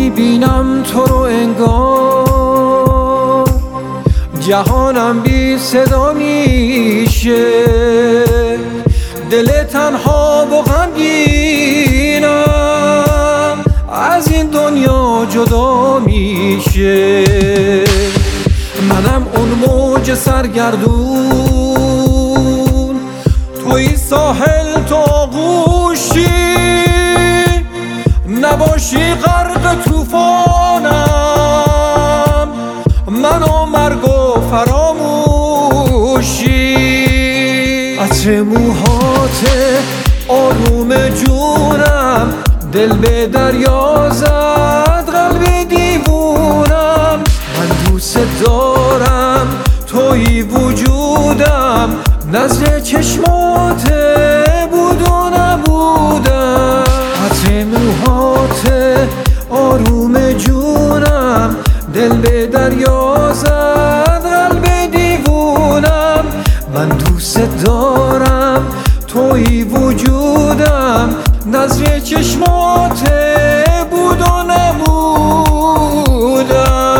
میبینم تو رو انگار جهانم بی صدا میشه، دل تنها و غمگینم از این دنیا جدا میشه. منم اون موج سرگردون، توی ساحل تو آغوشی، نباشی غرق طوفانم من و مرگ و فراموشی. عطر موهات آروم جونم، دل به دریا زد قلب دیوونم. من دوست دارم توی وجودم، نظر چشمات بود و نبودم. عطر موهات آروم جونم، دل به دریا زد قلب دیوونم. من دوست دارم توی وجودم، نظر چشمات بود و نبودم.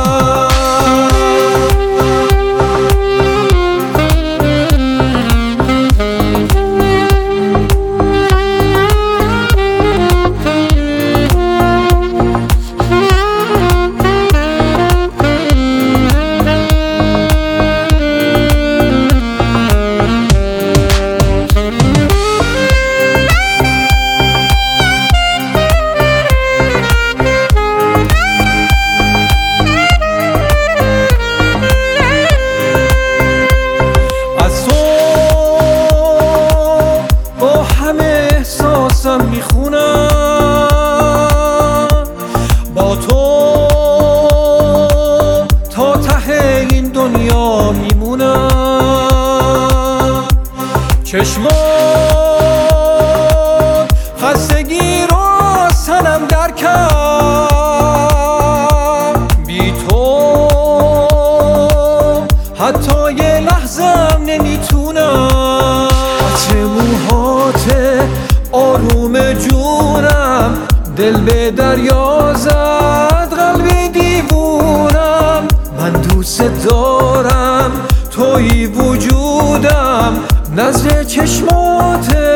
میخونم با تو تا ته این دنیا میمونم. چشمات خستگی رو سنم در کرد، بی تو حتی یه لحظم نمیتونم. عطر موهات آروم جونم، دل به دریا زد قلب دیوونم. من دوست دارم توی وجودم، نظر چشمات